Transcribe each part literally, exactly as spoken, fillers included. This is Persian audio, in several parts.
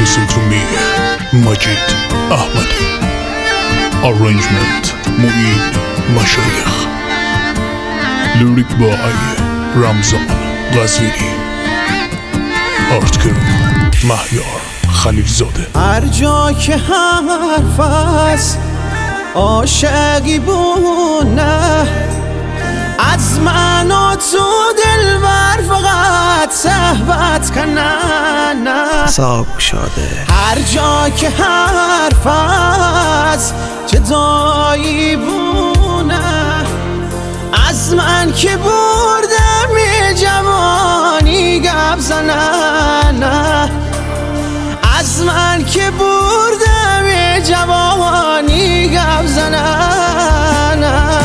Listen to me, Majid Ahmadi. Arrangement Mu'in Mashayikh. Lyric by Ramzan Ghazvini. Art crew Mahyar Khalilzade. هر جا که حرف است عاشقی بونه، از من و تو دلبر فقط صحبت کنن. صاحب شده هر جا که حرف است جدایی بونه، از من که بردم جوانی گپ زنن. از من که بردم جوانی گپ زنن.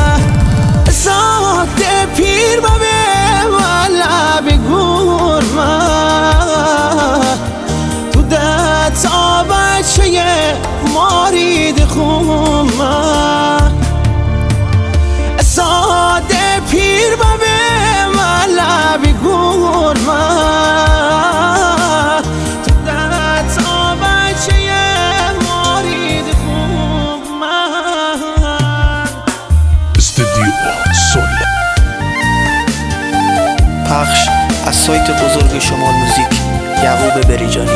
ساعت پیر ببه والا بگور من تو ده تا بچه مارید خون من. ساعت پیر ببه والا بگور من تو ده تا بچه مارید خون من. استودیو سول. پخش از سایت بزرگ شمال موزیک، یعقوب بریجانی.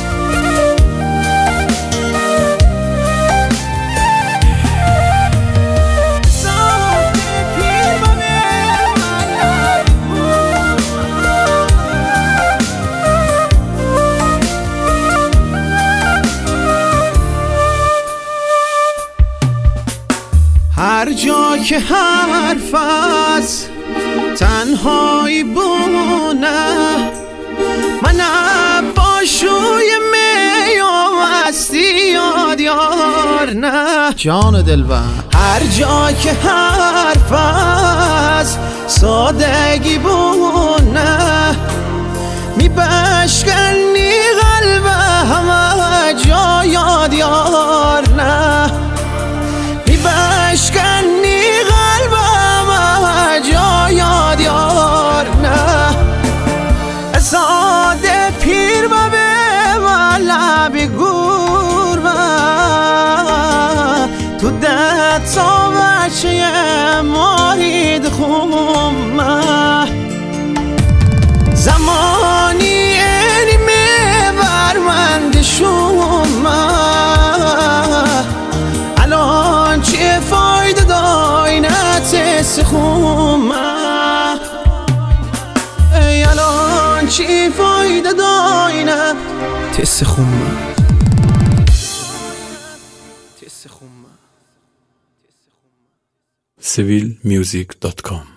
هر جا که حرف است تنهایی بونه، من با شوی می و مستی یاد یار نه. جان دلبر هر جا که حرف است سادگی بونه، می بشکنی قلب همه جا یاد یار نه. بشکنی قلبم جا یاد یار نه. ساده پیر ببه والا بگور من تو ده تا بچه مارید خون من. زمانی اینی میبر من دشون من. الان چه فایده داینه تس خومه. ای الان چه فایده داینه تس خومه. سویل میوزیک دات کام